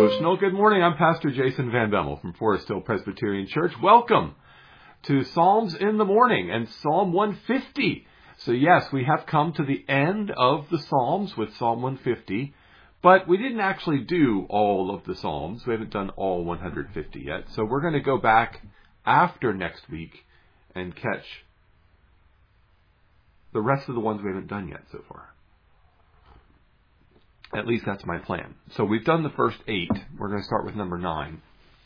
Devotional. Good morning. I'm Pastor Jason Van Bemmel from Forest Hill Presbyterian Church. Welcome to Psalms in the Morning and Psalm 150. So yes, we have come to the end of the Psalms with Psalm 150, but we didn't actually do all of the Psalms. We haven't done all 150 yet. So we're going to go back after next week and catch the rest of the ones we haven't done yet so far. At least that's my plan. So we've done the first 8. We're going to start with number 9.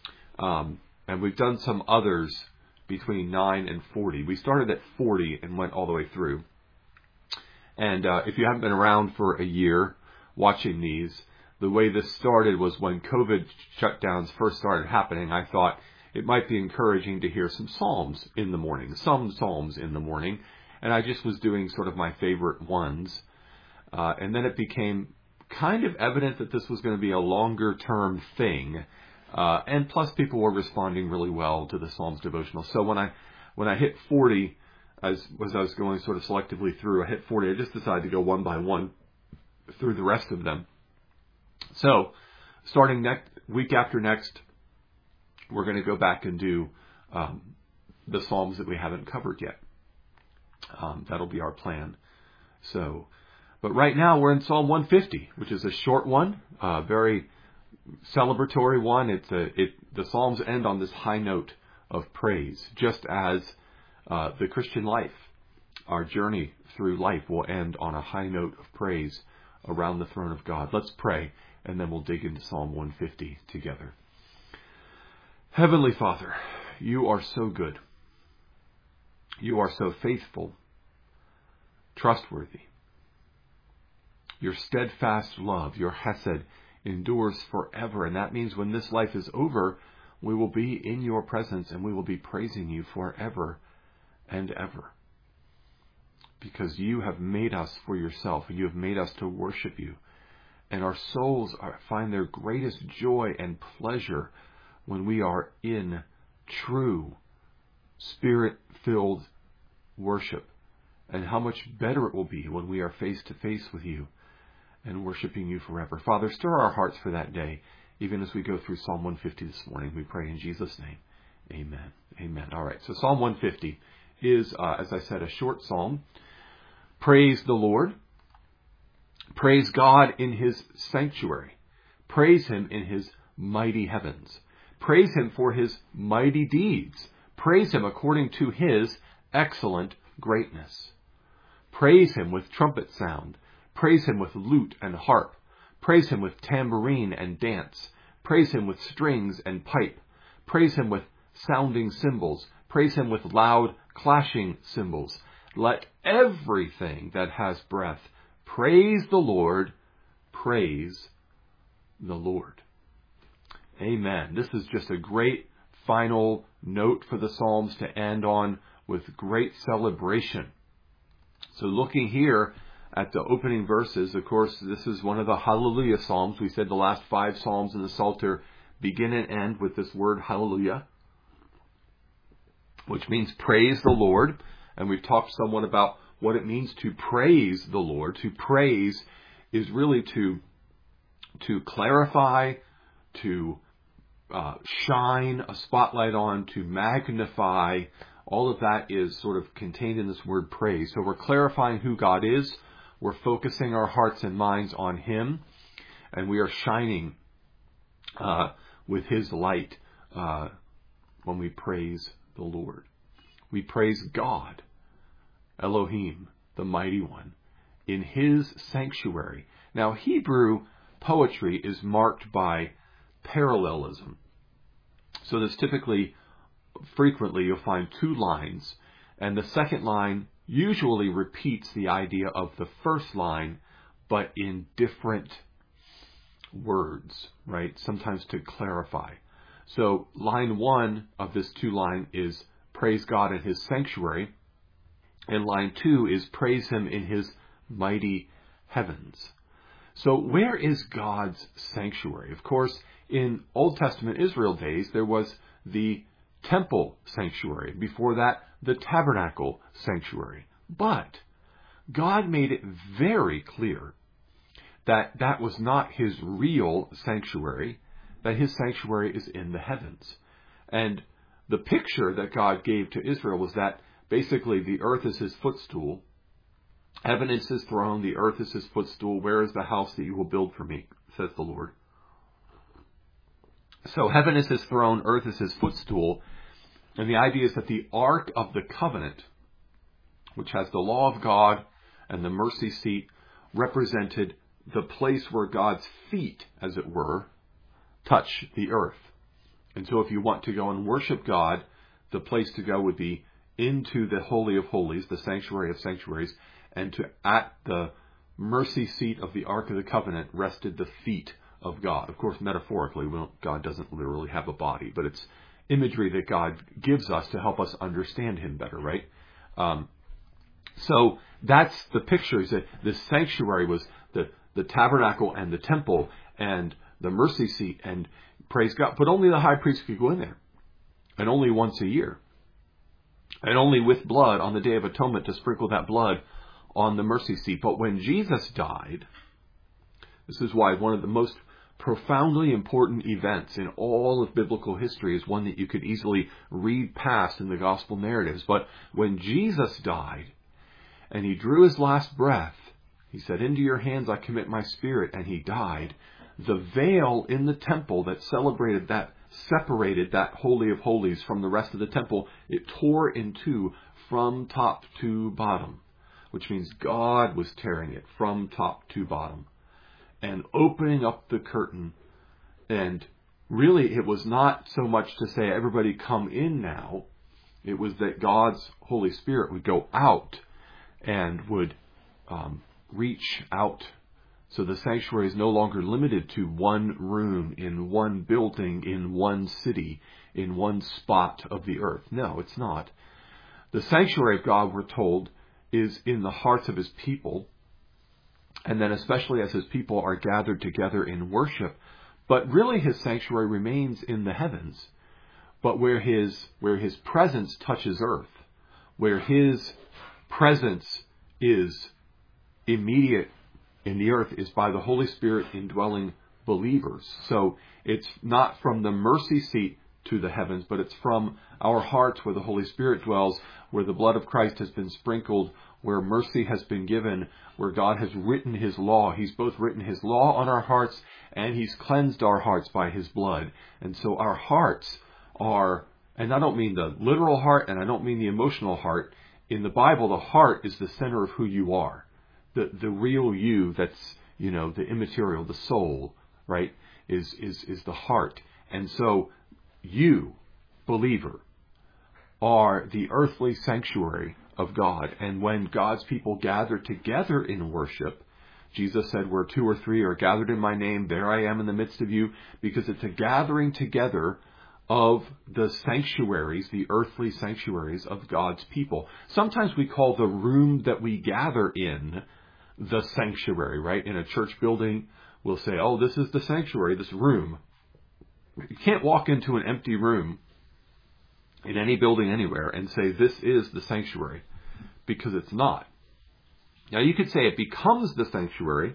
And we've done some others between 9 and 40. We started at 40 and went all the way through. And if you haven't been around for a year watching these, the way this started was when COVID shutdowns first started happening. I thought it might be encouraging to hear some psalms in the morning, some psalms in the morning. And I just was doing sort of my favorite ones. And then it became kind of evident that this was going to be a longer term thing. And plus people were responding really well to the Psalms devotional. So when I hit 40, as I was going sort of selectively through, I hit 40, I just decided to go one by one through the rest of them. So starting week after next, we're going to go back and do the Psalms that we haven't covered yet. That'll be our plan. But right now we're in Psalm 150, which is a short one, very celebratory one. The Psalms end on this high note of praise, just as the Christian life, our journey through life, will end on a high note of praise around the throne of God. Let's pray, and then we'll dig into Psalm 150 together. Heavenly Father, you are so good. You are so faithful, trustworthy. Your steadfast love, your hesed, endures forever. And that means when this life is over, we will be in your presence and we will be praising you forever and ever. Because you have made us for yourself and you have made us to worship you. And our souls find their greatest joy and pleasure when we are in true Spirit-filled worship. And how much better it will be when we are face to face with you and worshiping you forever. Father, stir our hearts for that day, even as we go through Psalm 150 this morning. We pray in Jesus' name. Amen. Amen. All right, so Psalm 150 is, as I said, a short psalm. Praise the Lord. Praise God in his sanctuary. Praise him in his mighty heavens. Praise him for his mighty deeds. Praise him according to his excellent greatness. Praise him with trumpet sound. Praise him with lute and harp. Praise him with tambourine and dance. Praise him with strings and pipe. Praise him with sounding cymbals. Praise him with loud clashing cymbals. Let everything that has breath praise the Lord. Praise the Lord. Amen. This is just a great final note for the Psalms to end on with great celebration. So looking here at the opening verses, of course, this is one of the Hallelujah Psalms. We said the last 5 Psalms in the Psalter begin and end with this word Hallelujah, which means praise the Lord. And we've talked somewhat about what it means to praise the Lord. To praise is really to clarify, to shine a spotlight on, to magnify. All of that is sort of contained in this word praise. So we're clarifying who God is. We're focusing our hearts and minds on him. And we are shining with his light when we praise the Lord. We praise God, Elohim, the mighty one, in his sanctuary. Now, Hebrew poetry is marked by parallelism. So there's frequently you'll find 2 lines, and the second line usually repeats the idea of the first line, but in different words, right? Sometimes to clarify. So line 1 of this 2 line is praise God in his sanctuary, and line 2 is praise him in his mighty heavens. So where is God's sanctuary? Of course, in Old Testament Israel days, there was the temple sanctuary. Before that, the tabernacle sanctuary. But God made it very clear that that was not his real sanctuary, that his sanctuary is in the heavens. And the picture that God gave to Israel was that basically the earth is his footstool. Heaven is his throne. The earth is his footstool. Where is the house that you will build for me, says the Lord. So heaven is his throne. Earth is his footstool. And the idea is that the Ark of the Covenant, which has the law of God and the mercy seat, represented the place where God's feet, as it were, touch the earth. And so if you want to go and worship God, the place to go would be into the Holy of Holies, the sanctuary of sanctuaries, and at the mercy seat of the Ark of the Covenant rested the feet of God. Of course, metaphorically, God doesn't literally have a body, but it's imagery that God gives us to help us understand him better, right? So that's the picture, is that the sanctuary was the tabernacle and the temple and the mercy seat, and praise God. But only the high priest could go in there, and only once a year, and only with blood on the Day of Atonement to sprinkle that blood on the mercy seat. But when Jesus died, this is why one of the most profoundly important events in all of biblical history is one that you could easily read past in the gospel narratives. But when Jesus died and he drew his last breath, he said, "Into your hands I commit my spirit," and he died. The veil in the temple that separated that Holy of Holies from the rest of the temple, it tore in two from top to bottom, which means God was tearing it from top to bottom and opening up the curtain. And really, it was not so much to say, everybody come in now. It was that God's Holy Spirit would go out and would reach out. So the sanctuary is no longer limited to one room, in one building, in one city, in one spot of the earth. No, it's not. The sanctuary of God, we're told, is in the hearts of his people, and then especially as his people are gathered together in worship. But really his sanctuary remains in the heavens. But where his presence touches earth, where his presence is immediate in the earth, is by the Holy Spirit indwelling believers. So it's not from the mercy seat to the heavens, but it's from our hearts where the Holy Spirit dwells, where the blood of Christ has been sprinkled, where mercy has been given, where God has written his law. He's both written his law on our hearts and he's cleansed our hearts by his blood. And so our hearts are, and I don't mean the literal heart and I don't mean the emotional heart. In the Bible, the heart is the center of who you are. The real you, that's, the immaterial, the soul, right, is the heart. And so you, believer, are the earthly sanctuary of God. And when God's people gather together in worship, Jesus said, "Where two or three are gathered in my name, there I am in the midst of you," because it's a gathering together of the sanctuaries, the earthly sanctuaries of God's people. Sometimes we call the room that we gather in the sanctuary, right? In a church building, we'll say, "Oh, this is the sanctuary, this room." You can't walk into an empty room in any building anywhere and say, "This is the sanctuary," because it's not. Now, you could say it becomes the sanctuary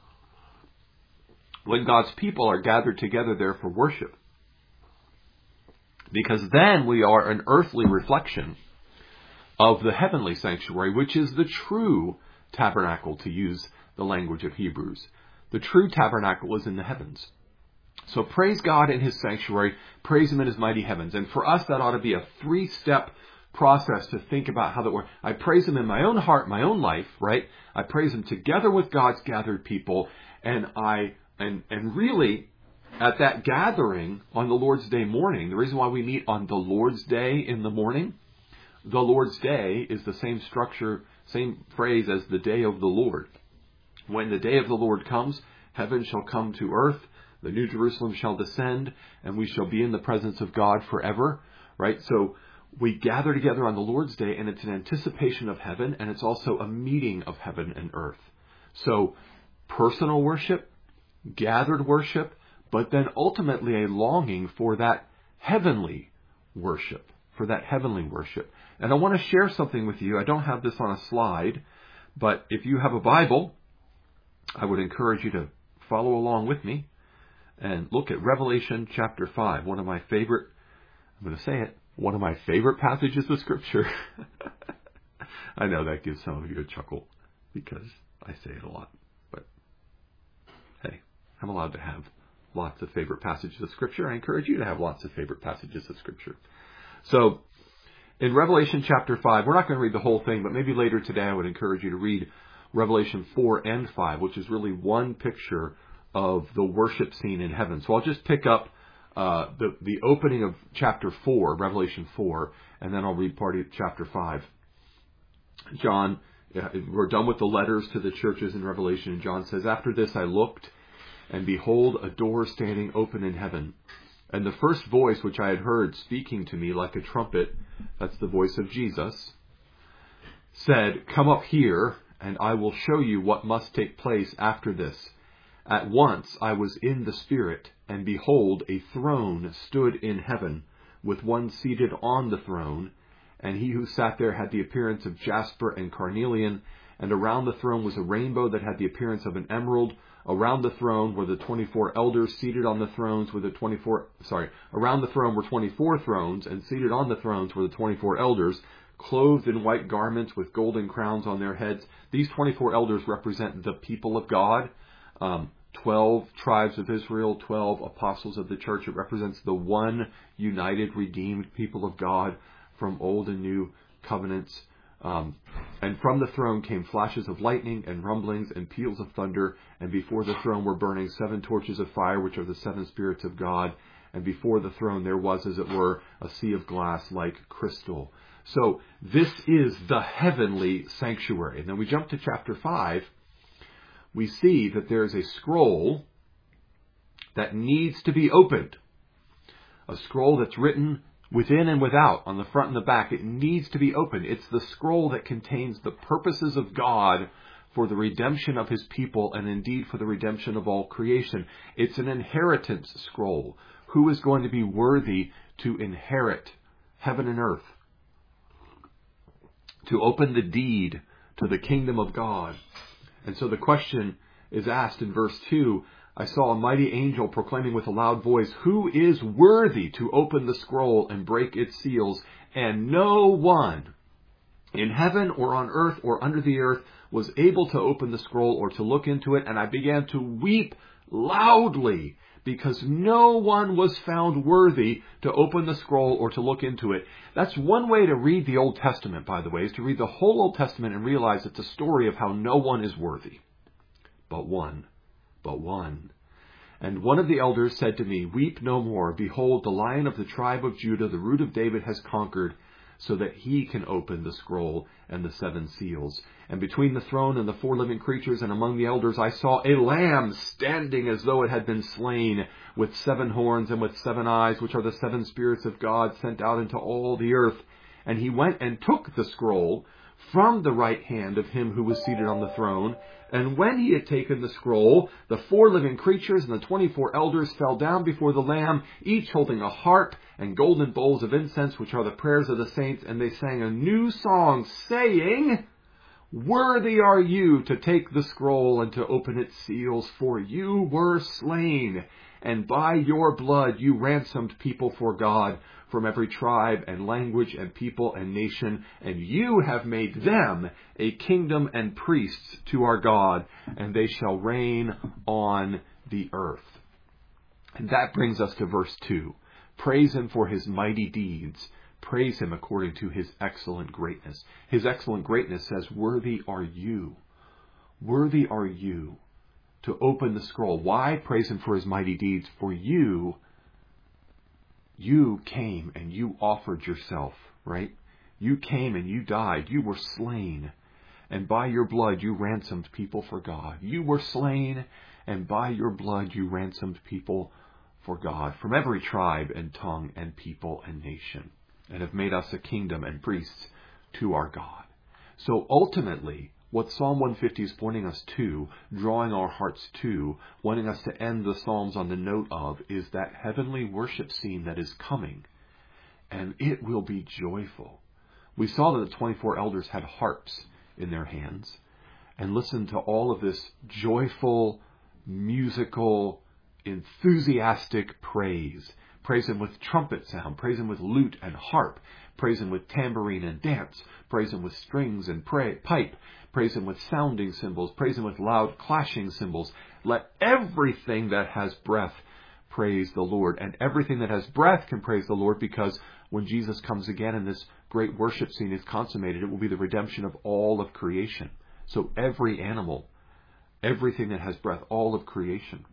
when God's people are gathered together there for worship, because then we are an earthly reflection of the heavenly sanctuary, which is the true tabernacle, to use the language of Hebrews. The true tabernacle is in the heavens. So praise God in his sanctuary, praise him in his mighty heavens. And for us, that ought to be a 3-step process to think about how that works. I praise him in my own heart, my own life, right? I praise him together with God's gathered people, and really at that gathering on the Lord's Day morning, the reason why we meet on the Lord's Day in the morning, the Lord's Day is the same structure, same phrase as the day of the Lord. When the day of the Lord comes, heaven shall come to earth, the New Jerusalem shall descend, and we shall be in the presence of God forever, right? So we gather together on the Lord's Day, and it's an anticipation of heaven, and it's also a meeting of heaven and earth. So personal worship, gathered worship, but then ultimately a longing for that heavenly worship, And I want to share something with you. I don't have this on a slide, but if you have a Bible, I would encourage you to follow along with me. and look at Revelation chapter 5, one of my favorite, I'm going to say it, one of my favorite passages of Scripture. I know that gives some of you a chuckle because I say it a lot, but hey, I'm allowed to have lots of favorite passages of Scripture. I encourage you to have lots of favorite passages of Scripture. So, in Revelation chapter 5, we're not going to read the whole thing, but maybe later today I would encourage you to read Revelation 4 and 5, which is really one picture of the worship scene in heaven. So I'll just pick up the opening of chapter 4, Revelation 4, and then I'll read part of chapter 5. John, we're done with the letters to the churches in Revelation, and John says, "After this I looked, and behold, a door standing open in heaven. And the first voice which I had heard speaking to me like a trumpet," that's the voice of Jesus, "said, 'Come up here, and I will show you what must take place after this.' At once I was in the Spirit, and behold, a throne stood in heaven, with one seated on the throne. And he who sat there had the appearance of jasper and carnelian, and around the throne was a rainbow that had the appearance of an emerald. Around the throne were the 24 elders seated on the thrones with the around the throne were 24 thrones, and seated on the thrones were the 24 elders, clothed in white garments with golden crowns on their heads." These 24 elders represent the people of God. 12 tribes of Israel, 12 apostles of the church. It represents the one united, redeemed people of God from old and new covenants. And from the throne came flashes of lightning and rumblings and peals of thunder. And before the throne were burning 7 torches of fire, which are the 7 spirits of God. And before the throne there was, as it were, a sea of glass like crystal. So this is the heavenly sanctuary. And then we jump to chapter 5. We see that there is a scroll that needs to be opened. A scroll that's written within and without, on the front and the back. It needs to be opened. It's the scroll that contains the purposes of God for the redemption of His people, and indeed for the redemption of all creation. It's an inheritance scroll. Who is going to be worthy to inherit heaven and earth? To open the deed to the kingdom of God. And so the question is asked in verse 2, "I saw a mighty angel proclaiming with a loud voice, 'Who is worthy to open the scroll and break its seals?' And no one in heaven or on earth or under the earth was able to open the scroll or to look into it. And I began to weep loudly, because no one was found worthy to open the scroll or to look into it." That's one way to read the Old Testament, by the way, is to read the whole Old Testament and realize it's a story of how no one is worthy. But one. "And one of the elders said to me, 'Weep no more. Behold, the Lion of the tribe of Judah, the Root of David, has conquered, so that He can open the scroll and the 7 seals.' And between the throne and the 4 living creatures and among the elders I saw a lamb standing as though it had been slain, with 7 horns and with 7 eyes, which are the 7 spirits of God sent out into all the earth. And he went and took the scroll from the right hand of him who was seated on the throne. And when he had taken the scroll, the 4 living creatures and the 24 elders fell down before the Lamb, each holding a harp and golden bowls of incense, which are the prayers of the saints. And they sang a new song, saying, 'Worthy are you to take the scroll and to open its seals, for you were slain, and by your blood you ransomed people for God from every tribe and language and people and nation, and you have made them a kingdom and priests to our God, and they shall reign on the earth.'" And that brings us to verse 2. "Praise Him for His mighty deeds. Praise Him according to His excellent greatness." His excellent greatness says, worthy are you to open the scroll. Why? Praise Him for His mighty deeds. For you came and you offered yourself, right? You came and you died. You were slain. And by your blood you ransomed people for God. You were slain, and by your blood you ransomed people for God from every tribe and tongue and people and nation, and have made us a kingdom and priests to our God. So ultimately, what Psalm 150 is pointing us to, drawing our hearts to, wanting us to end the Psalms on the note of, is that heavenly worship scene that is coming. And it will be joyful. We saw that the 24 elders had harps in their hands. And listen to all of this joyful, musical, enthusiastic praise. Praise Him with trumpet sound. Praise Him with lute and harp. Praise Him with tambourine and dance. Praise Him with strings and pipe. Praise Him with sounding cymbals. Praise Him with loud clashing cymbals. Let everything that has breath praise the Lord. And everything that has breath can praise the Lord, because when Jesus comes again and this great worship scene is consummated, it will be the redemption of all of creation. So every animal, everything that has breath, all of creation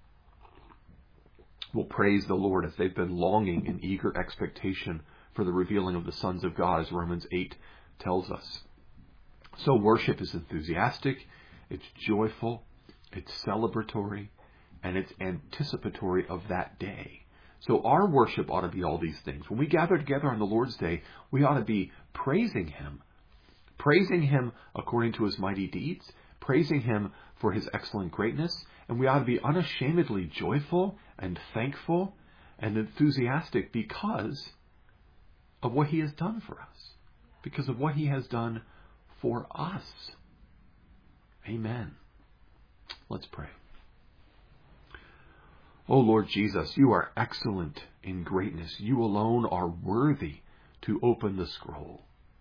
will praise the Lord, as they've been longing in eager expectation for the revealing of the sons of God, as Romans 8 tells us. So worship is enthusiastic, it's joyful, it's celebratory, and it's anticipatory of that day. So our worship ought to be all these things. When we gather together on the Lord's Day, we ought to be praising Him according to His mighty deeds, praising Him for His excellent greatness, and we ought to be unashamedly joyful and thankful and enthusiastic because of what He has done for us, because of what He has done for us. Amen. Let's pray. O Lord Jesus, You are excellent in greatness. You alone are worthy to open the scroll.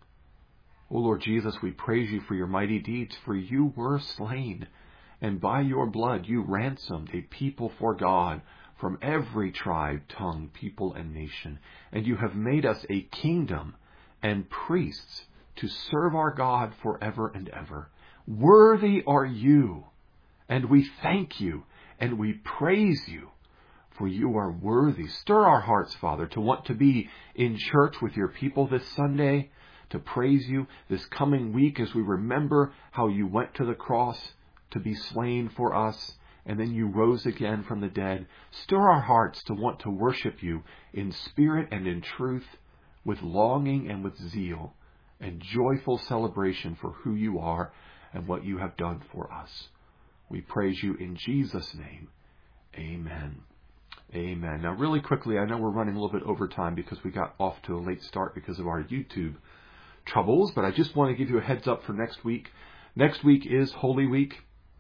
O Lord Jesus, we praise You for Your mighty deeds, for You were slain, and by Your blood You ransomed a people for God from every tribe, tongue, people, and nation. And You have made us a kingdom and priests to serve our God forever and ever. Worthy are You, and we thank You, and we praise You, for You are worthy. Stir our hearts, Father, to want to be in church with Your people this Sunday, to praise You this coming week as we remember how You went to the cross to be slain for us, and then You rose again from the dead. Stir our hearts to want to worship You in spirit and in truth, with longing and with zeal, and joyful celebration for who You are and what You have done for us. We praise You in Jesus' name. Amen. Amen. Now, really quickly, I know we're running a little bit over time because we got off to a late start because of our YouTube troubles, but I just want to give you a heads up for next week. Next week is Holy Week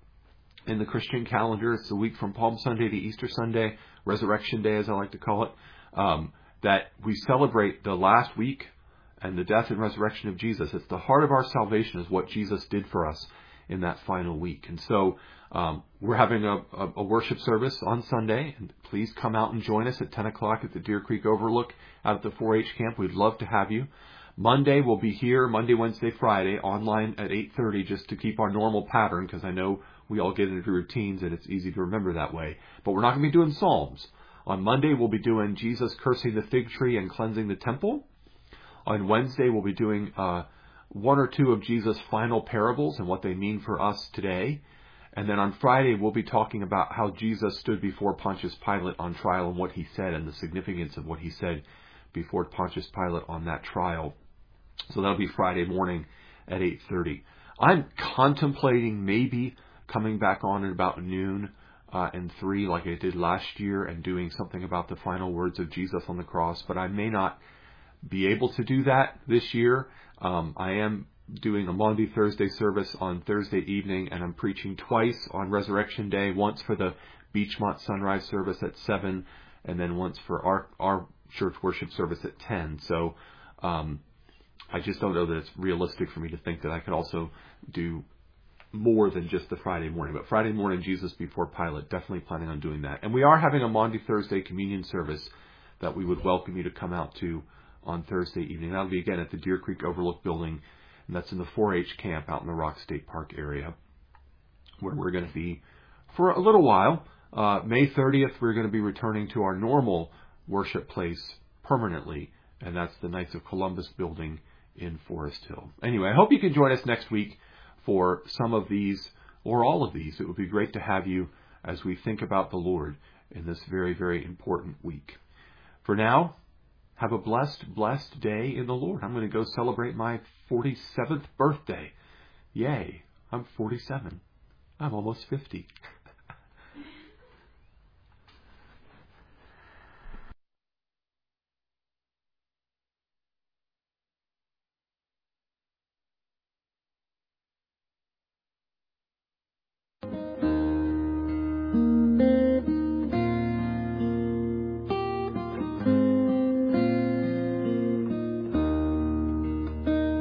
in the Christian calendar. It's the week from Palm Sunday to Easter Sunday, Resurrection Day, as I like to call it, that we celebrate the last week and the death and resurrection of Jesus. It's the heart of our salvation, is what Jesus did for us in that final week. And so we're having a worship service on Sunday, and please come out and join us at 10 o'clock at the Deer Creek Overlook out at the 4-H camp. We'd love to have you. Monday, we'll be here Monday, Wednesday, Friday, online at 8:30, just to keep our normal pattern, because I know we all get into routines and it's easy to remember that way. But we're not going to be doing Psalms. On Monday, we'll be doing Jesus cursing the fig tree and cleansing the temple. On Wednesday, we'll be doing one or two of Jesus' final parables and what they mean for us today. And then on Friday, we'll be talking about how Jesus stood before Pontius Pilate on trial and what He said, and the significance of what He said before Pontius Pilate on that trial. So that'll be Friday morning at 8:30. I'm contemplating maybe coming back on at about noon and 3 like I did last year, and doing something about the final words of Jesus on the cross, but I may not be able to do that this year. I am doing a Maundy Thursday service on Thursday evening, and I'm preaching twice on Resurrection Day, once for the Beachmont Sunrise service at 7, and then once for our church worship service at 10. So I just don't know that it's realistic for me to think that I could also do more than just the Friday morning. But Friday morning, Jesus before Pilate, definitely planning on doing that. And we are having a Maundy Thursday communion service that we would welcome you to come out to on Thursday evening. That'll be again at the Deer Creek Overlook building, and that's in the 4-H camp out in the Rock State Park area, where we're going to be for a little while. May 30th, we're going to be returning to our normal worship place permanently, and that's the Knights of Columbus building in Forest Hill. Anyway, I hope you can join us next week for some of these or all of these. It would be great to have you as we think about the Lord in this very, very important week. For now, have a blessed day in the Lord. I'm going to go celebrate my 47th birthday. Yay, I'm 47. I'm almost 50.